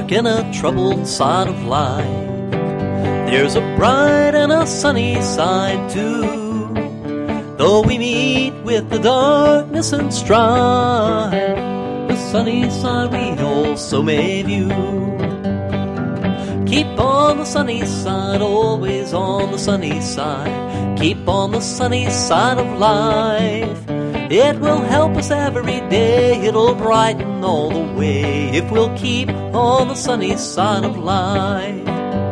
dark and a troubled side of life, there's a bright and a sunny side too. Though we meet with the darkness and strife, the sunny side we also may view. Keep on the sunny side, always on the sunny side. Keep on the sunny side of life. It will help us every day, it'll brighten all the way, if we'll keep on the sunny side of life.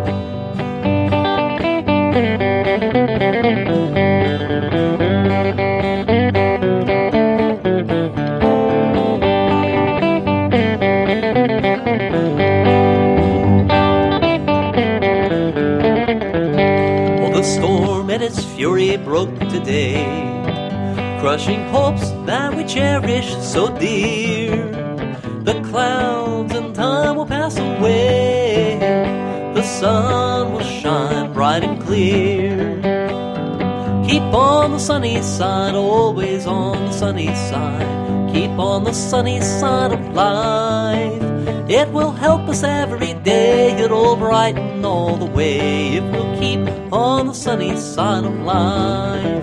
The storm and its fury broke today, crushing hopes that we cherish so dear. The clouds in time will pass away, the sun will shine bright and clear. Keep on the sunny side, always on the sunny side. Keep on the sunny side of life. It will help us every day, it'll brighten all the way, if we'll keep on the sunny side of life.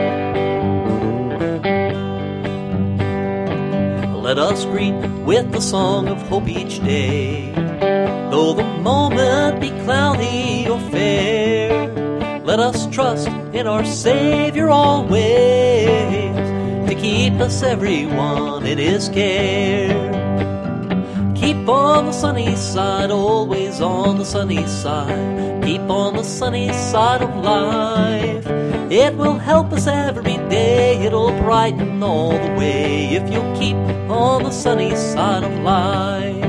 Let us greet with the song of hope each day, though the moment be cloudy or fair. Let us trust in our Savior always, to keep us everyone in His care. Keep on the sunny side, always on the sunny side. Keep on the sunny side of life. It will help us every day, it'll brighten all the way, if you'll keep on the sunny side of life.